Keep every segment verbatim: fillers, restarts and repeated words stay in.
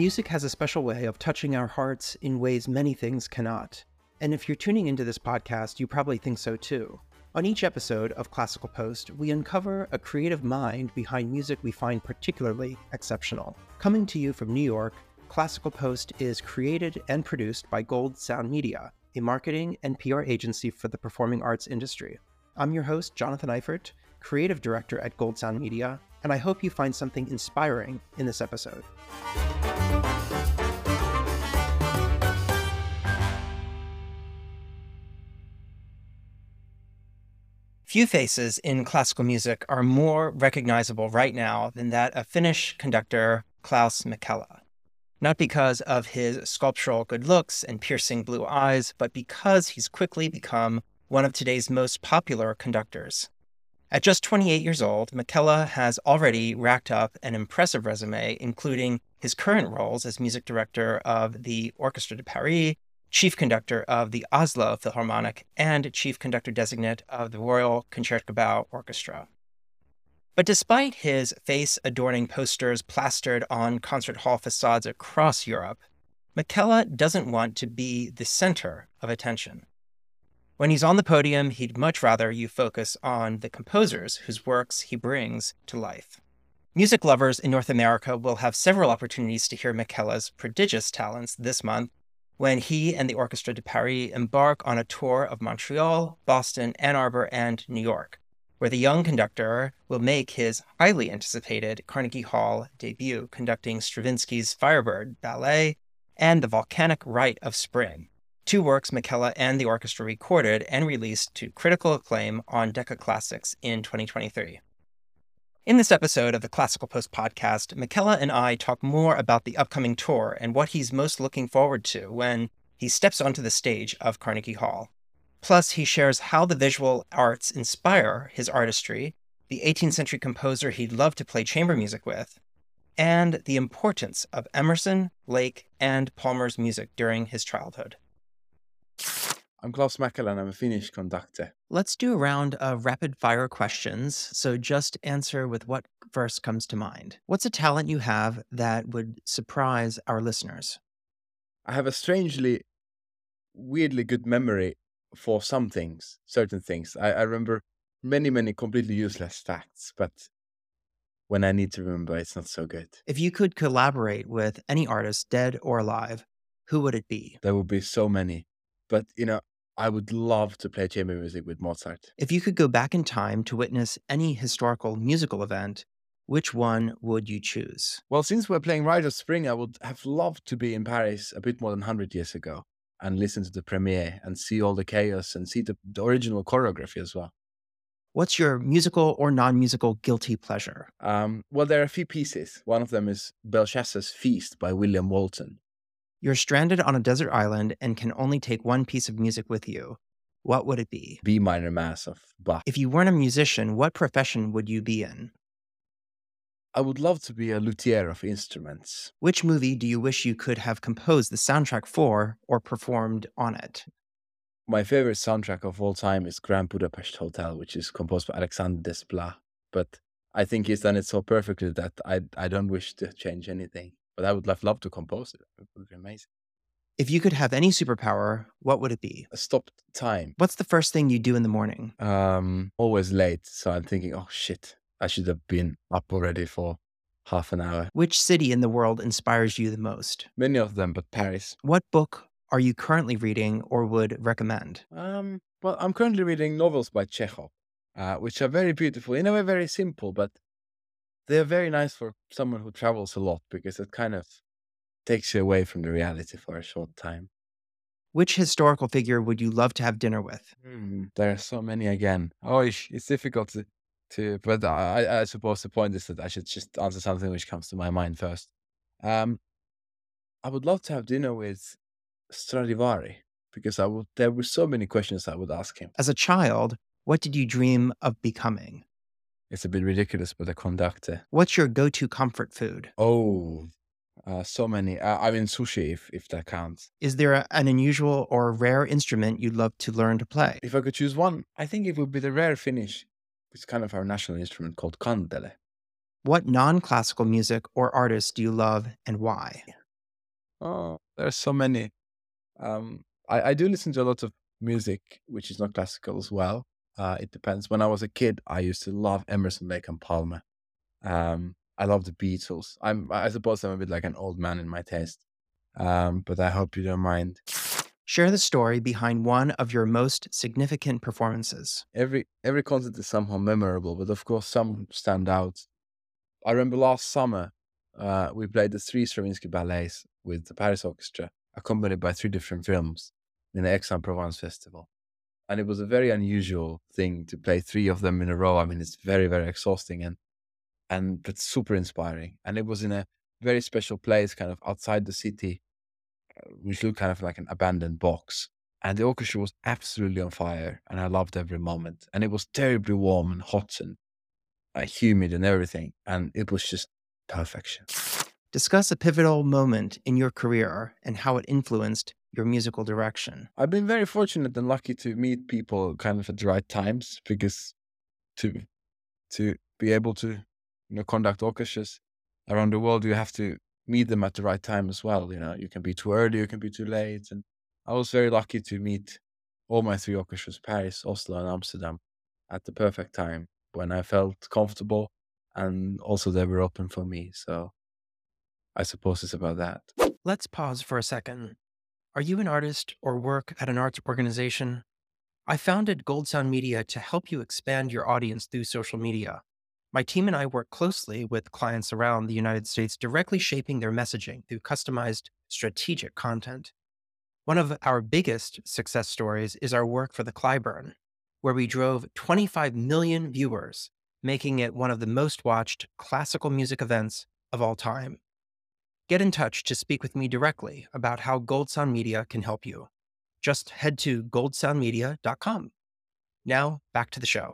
Music has a special way of touching our hearts in ways many things cannot. And if you're tuning into this podcast, you probably think so too. On each episode of Classical Post, we uncover a creative mind behind music we find particularly exceptional. Coming to you from New York, Classical Post is created and produced by Gold Sound Media, a marketing and P R agency for the performing arts industry. I'm your host, Jonathan Eifert, creative director at Gold Sound Media, and I hope you find something inspiring in this episode. Few faces in classical music are more recognizable right now than that of Finnish conductor Klaus Mäkelä. Not because of his sculptural good looks and piercing blue eyes, but because he's quickly become one of today's most popular conductors. At just twenty-eight years old, Mäkelä has already racked up an impressive resume, including his current roles as music director of the Orchestre de Paris, chief conductor of the Oslo Philharmonic, and chief conductor designate of the Royal Concertgebouw Orchestra. But despite his face-adorning posters plastered on concert hall facades across Europe, Mäkelä doesn't want to be the center of attention. When he's on the podium, he'd much rather you focus on the composers whose works he brings to life. Music lovers in North America will have several opportunities to hear Mäkelä's prodigious talents this month, when he and the Orchestre de Paris embark on a tour of Montreal, Boston, Ann Arbor, and New York, where the young conductor will make his highly anticipated Carnegie Hall debut, conducting Stravinsky's Firebird Ballet and The Volcanic Rite of Spring, two works Mäkelä and the orchestra recorded and released to critical acclaim on Decca Classics in twenty twenty-three. In this episode of the Classical Post podcast, Mäkelä and I talk more about the upcoming tour and what he's most looking forward to when he steps onto the stage of Carnegie Hall. Plus, he shares how the visual arts inspire his artistry, the eighteenth century composer he'd love to play chamber music with, and the importance of Emerson, Blake, and Palmer's music during his childhood. I'm Klaus Mäkelä and I'm a Finnish conductor. Let's do a round of rapid-fire questions, so just answer with what first comes to mind. What's a talent you have that would surprise our listeners? I have a strangely, weirdly good memory for some things, certain things. I, I remember many, many completely useless facts, but when I need to remember, it's not so good. If you could collaborate with any artist, dead or alive, who would it be? There would be so many, but you know, I would love to play chamber music with Mozart. If you could go back in time to witness any historical musical event, which one would you choose? Well, since we're playing Rite of Spring, I would have loved to be in Paris a bit more than one hundred years ago and listen to the premiere and see all the chaos and see the, the original choreography as well. What's your musical or non-musical guilty pleasure? Um, well, there are a few pieces. One of them is Belshazzar's Feast by William Walton. You're stranded on a desert island and can only take one piece of music with you. What would it be? B minor Mass of Bach. If you weren't a musician, what profession would you be in? I would love to be a luthier of instruments. Which movie do you wish you could have composed the soundtrack for or performed on it? My favorite soundtrack of all time is Grand Budapest Hotel, which is composed by Alexander Desplat. But I think he's done it so perfectly that I I don't wish to change anything. But I would have loved to compose it. It would be amazing. If you could have any superpower, what would it be? A stopped time. What's the first thing you do in the morning? Um, always late. So I'm thinking, oh shit, I should have been up already for half an hour. Which city in the world inspires you the most? Many of them, but Paris. What book are you currently reading or would recommend? Um, well, I'm currently reading novels by Chekhov, uh, which are very beautiful, in a way very simple, but they're very nice for someone who travels a lot because it kind of takes you away from the reality for a short time. Which historical figure would you love to have dinner with? Hmm, there are so many again. Oh, it's, it's difficult to, to but I, I suppose the point is that I should just answer something which comes to my mind first. Um, I would love to have dinner with Stradivari because I would. There were so many questions I would ask him. As a child, what did you dream of becoming? It's a bit ridiculous, but a conductor. What's your go-to comfort food? Oh, uh, so many. Uh, I mean, sushi, if, if that counts. Is there a, an unusual or rare instrument you'd love to learn to play? If I could choose one, I think it would be the rare Finnish. It's kind of our national instrument called kantele. What non-classical music or artists do you love and why? Oh, there's so many. Um, I, I do listen to a lot of music, which is not classical as well. Uh, it depends. When I was a kid, I used to love Emerson, Lake and Palmer. Um, I love the Beatles. I'm, I suppose I'm a bit like an old man in my taste. Um, but I hope you don't mind. Share the story behind one of your most significant performances. Every every concert is somehow memorable, but of course some stand out. I remember last summer, uh, we played the three Stravinsky ballets with the Paris Orchestra, accompanied by three different films in the Aix-en-Provence Festival. And it was a very unusual thing to play three of them in a row. I mean, it's very, very exhausting and and but super inspiring. And it was in a very special place, kind of outside the city, which looked kind of like an abandoned box. And the orchestra was absolutely on fire, and I loved every moment. And it was terribly warm and hot and uh, humid and everything, and it was just perfection. Discuss a pivotal moment in your career and how it influenced your musical direction. I've been very fortunate and lucky to meet people kind of at the right times, because to to be able to, you know, conduct orchestras around the world, you have to meet them at the right time as well. You know, you can be too early, you can be too late. And I was very lucky to meet all my three orchestras, Paris, Oslo, and Amsterdam, at the perfect time when I felt comfortable, and also they were open for me. So I suppose it's about that. Let's pause for a second. Are you an artist or work at an arts organization? I founded Gold Sound Media to help you expand your audience through social media. My team and I work closely with clients around the United States, directly shaping their messaging through customized, strategic content. One of our biggest success stories is our work for the Clyburn, where we drove twenty-five million viewers, making it one of the most watched classical music events of all time. Get in touch to speak with me directly about how Gold Sound Media can help you. Just head to gold sound media dot com. Now, back to the show.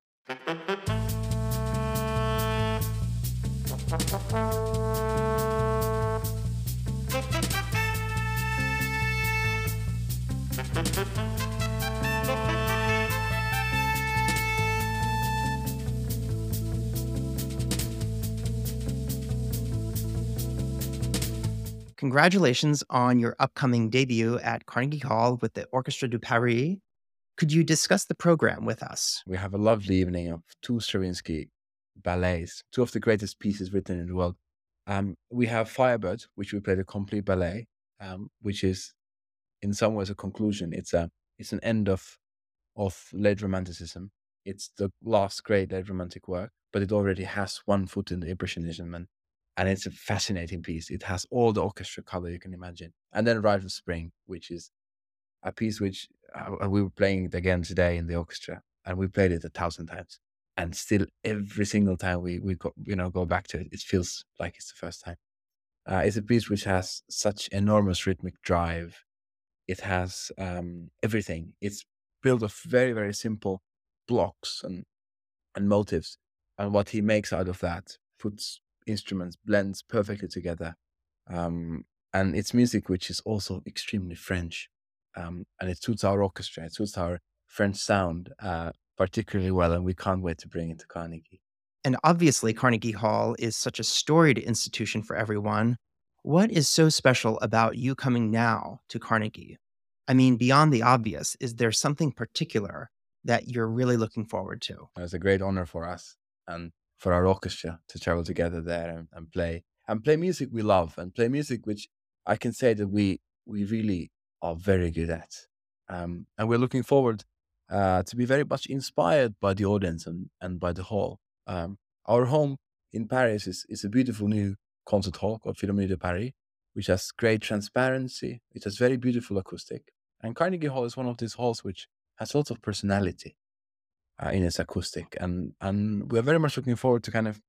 Congratulations on your upcoming debut at Carnegie Hall with the Orchestre de Paris. Could you discuss the program with us? We have a lovely evening of two Stravinsky ballets, two of the greatest pieces written in the world. Um, we have Firebird, which we play the complete ballet, um, which is in some ways a conclusion. It's a it's an end of of late Romanticism. It's the last great late Romantic work, but it already has one foot in the Impressionism, and and it's a fascinating piece. It has all the orchestra color you can imagine. And then Rite of Spring, which is a piece which uh, we were playing it again today in the orchestra, and we played it a thousand times. And still, every single time we we go, you know go back to it, it feels like it's the first time. Uh, it's a piece which has such enormous rhythmic drive. It has um, everything. It's built of very very simple blocks and and motives, and what he makes out of that puts instruments, blends perfectly together. Um, and it's music which is also extremely French, um, and it suits our orchestra. It suits our French sound uh, particularly well, and we can't wait to bring it to Carnegie. And obviously, Carnegie Hall is such a storied institution for everyone. What is so special about you coming now to Carnegie? I mean, beyond the obvious, is there something particular that you're really looking forward to? It's a great honor for us and for our orchestra to travel together there and, and play and play music we love, and play music which I can say that we we really are very good at. Um, and we're looking forward uh, to be very much inspired by the audience and, and by the hall. Um, our home in Paris is, is a beautiful new concert hall called Philharmonie de Paris, which has great transparency. It has very beautiful acoustic. And Carnegie Hall is one of these halls which has lots of personality uh, in its acoustic, and and we're very much looking forward to kind of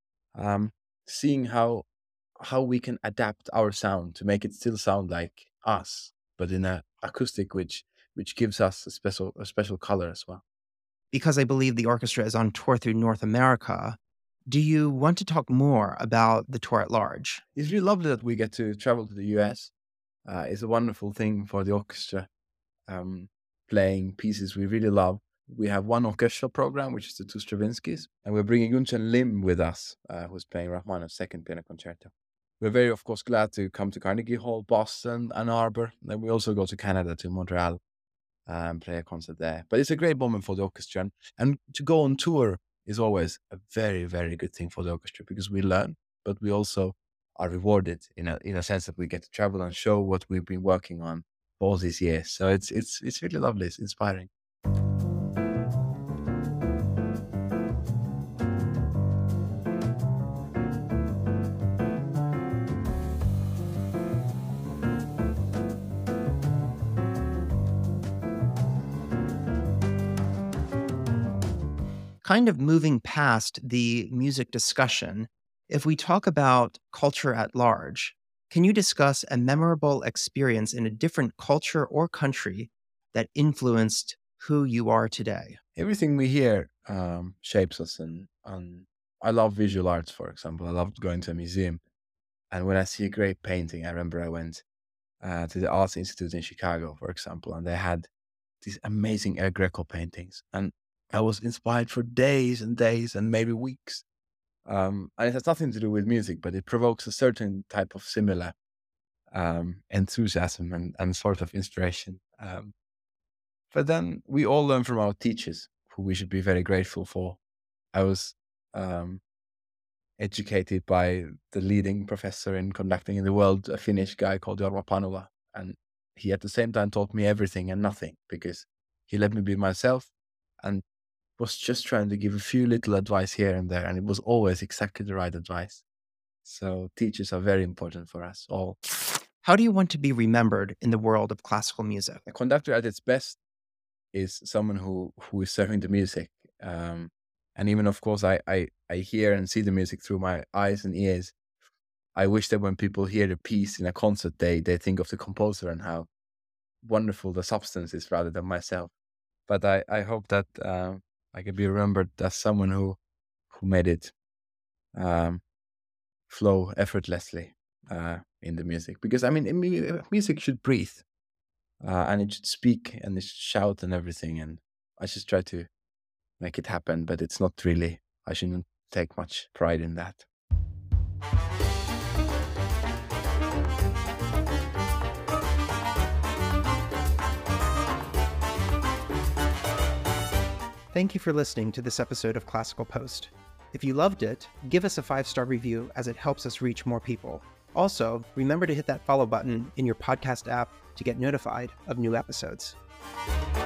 um, seeing how how we can adapt our sound to make it still sound like us, but in a acoustic which which gives us a special a special color as well. Because I believe the orchestra is on tour through North America, do you want to talk more about the tour at large? It's really lovely that we get to travel to the U S. Uh, it's a wonderful thing for the orchestra, um, playing pieces we really love. We have one orchestral program, which is the two Stravinskys, and we're bringing Yunchen Lim with us, uh, who's playing Rachmaninoff's Second Piano Concerto. we're very, of course, glad to come to Carnegie Hall, Boston, Ann Arbor. Then we also go to Canada, to Montreal, and play a concert there. But it's a great moment for the orchestra. And, and to go on tour is always a very, very good thing for the orchestra, because we learn, but we also are rewarded in a in a sense that we get to travel and show what we've been working on for all these years. So it's it's it's really lovely. It's inspiring. Kind of moving past the music discussion, if we talk about culture at large, can you discuss a memorable experience in a different culture or country that influenced who you are today? Everything we hear um, shapes us. And, and I love visual arts, for example. I love going to a museum. And when I see a great painting, I remember I went uh, to the Arts Institute in Chicago, for example, and they had these amazing El Greco paintings. And I was inspired for days and days and maybe weeks. Um, and it has nothing to do with music, but it provokes a certain type of similar um, enthusiasm and, and sort of inspiration. Um, but then we all learn from our teachers, who we should be very grateful for. I was um, educated by the leading professor in conducting in the world, a Finnish guy called Jorma Panula. And he at the same time taught me everything and nothing, because he let me be myself and was just trying to give a few little advice here and there. And it was always exactly the right advice. So teachers are very important for us all. How do you want to be remembered in the world of classical music? A conductor at its best is someone who, who is serving the music. Um, and even, of course, I, I, I hear and see the music through my eyes and ears. I wish that when people hear the piece in a concert, they, they think of the composer and how wonderful the substance is rather than myself. But I, I hope that uh, I can be remembered as someone who, who made it um, flow effortlessly uh, in the music. Because, I mean, music should breathe. Uh, and it should speak and it should shout and everything. And I just try to make it happen, but it's not really, I shouldn't take much pride in that. Thank you for listening to this episode of Classical Post. If you loved it, give us a five-star review, as it helps us reach more people. Also, remember to hit that follow button in your podcast app to get notified of new episodes.